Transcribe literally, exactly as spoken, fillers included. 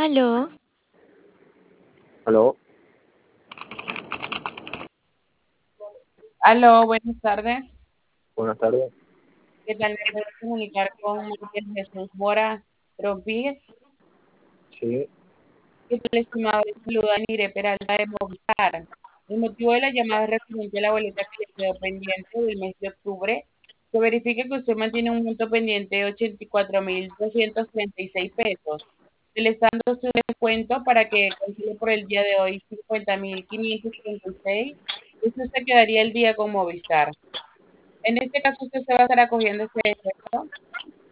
Aló, Aló, Aló, buenas tardes. buenas tardes. ¿Qué tal? ¿Me puedes comunicar con Michael Jesús Mora Rodríguez? Sí, ¿Qué tal, estimado? Le saluda Nire Peralta de Movistar. El motivo de la llamada es referente a la boleta que le quedó pendiente del mes de octubre. Se verifica que usted mantiene un monto pendiente de ochenta y cuatro mil doscientos treinta y seis pesos. Se le está dando su descuento para que cancele por el día de hoy cincuenta mil quinientos treinta y seis. Y usted se quedaría el día con Movistar. En este caso, usted se va a estar acogiendo este descuento.